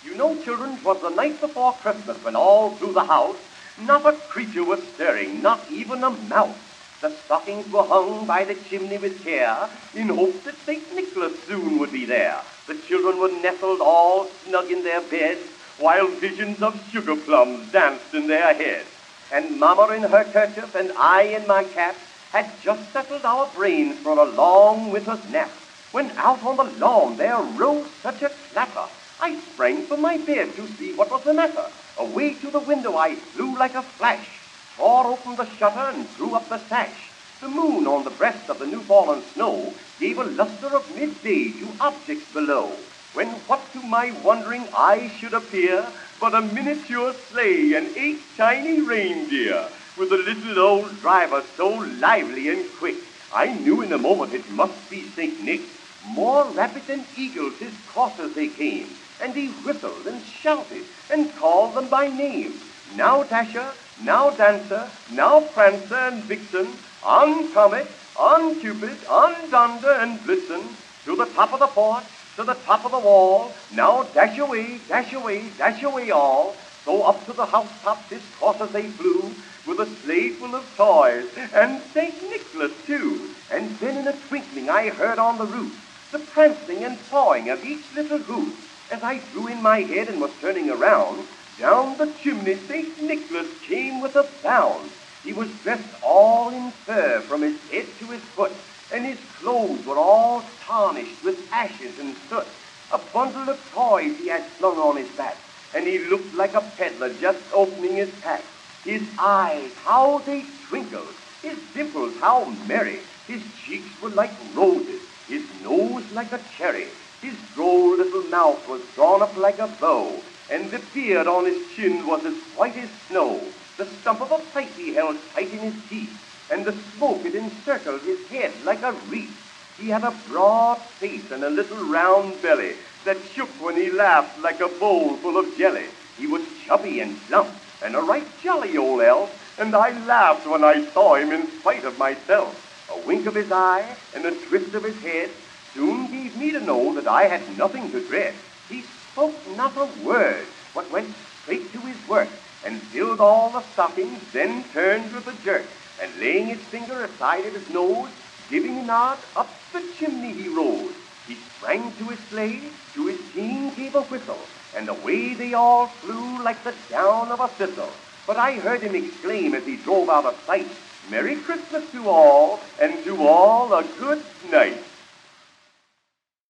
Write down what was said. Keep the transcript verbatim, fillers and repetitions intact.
You know, children, 'twas the night before Christmas when all through the house not a creature was stirring, not even a mouse. The stockings were hung by the chimney with care, in hope that Saint Nicholas soon would be there. The children were nestled all snug in their beds, while visions of sugar plums danced in their heads. And Mamma in her kerchief and I in my cap had just settled our brains for a long winter's nap, when out on the lawn there rose such a clatter. I sprang from my bed to see what was the matter. Away to the window I flew like a flash, tore open the shutter and threw up the sash. The moon on the breast of the new-fallen snow gave a luster of midday to objects below, when what to my wondering eye should appear but a miniature sleigh and eight tiny reindeer, with a little old driver so lively and quick. I knew in a moment it must be Saint Nick. More rapid than eagles his coursers they came, and he whistled and shouted and called them by name. Now Dasher, now Dancer, now Prancer and Vixen, on Comet, on Cupid, on Donder and Blitzen, to the top of the porch, to the top of the wall, now dash away, dash away, dash away all. So up to the housetops his coursers they flew, with a sleigh full of toys, and Saint Nicholas too. And then in a twinkling I heard on the roof the prancing and pawing of each little hoof. As I drew in my head and was turning around, down the chimney Saint Nicholas came with a bound. He was dressed all in fur from his head to his foot, and his clothes were all tarnished with ashes and soot. A bundle of toys he had slung on his back, and he looked like a peddler just opening his pack. His eyes, how they twinkled, his dimples, how merry, his cheeks were like roses, his nose like a cherry, his droll little mouth was drawn up like a bow, and the beard on his chin was as white as snow. The stump of a pipe he held tight in his teeth, and the smoke it encircled his head like a wreath. He had a broad face and a little round belly that shook when he laughed like a bowl full of jelly. He was chubby and plump, and a right jolly old elf, and I laughed when I saw him in spite of myself. A wink of his eye and a twist of his head soon gave me to know that I had nothing to dread. He spoke not a word, but went straight to his work, and filled all the stockings, then turned with a jerk, and laying his finger aside at his nose, giving a nod, up the chimney he rose. He sprang to his sleigh, to his team gave a whistle, and away they all flew like the down of a thistle. But I heard him exclaim as he drove out of sight, "Merry Christmas to all, and to all a good night."